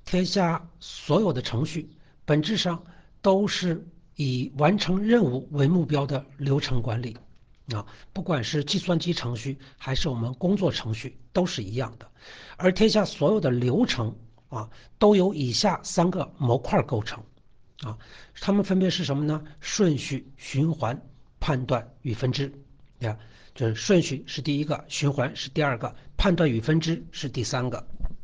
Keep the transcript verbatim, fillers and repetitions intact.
天下所有的程序本质上都是以完成任务为目标的流程管理啊，不管是计算机程序还是我们工作程序都是一样的。而天下所有的流程啊，都由以下三个模块构成啊，它们分别是什么呢？顺序、循环、判断与分支呀，就是顺序是第一个，循环是第二个，判断与分支是第三个。